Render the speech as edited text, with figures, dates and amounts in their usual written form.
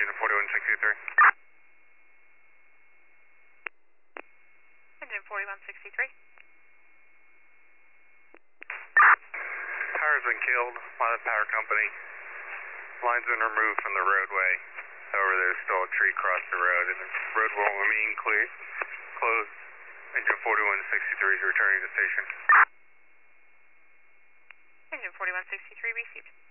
engine 4163. Engine 4163. Power's been killed by the power company. Line's been removed from the roadway. However, there's still a tree across the road, and the road will remain closed. Engine 4163 is returning to station. Engine 4163 received.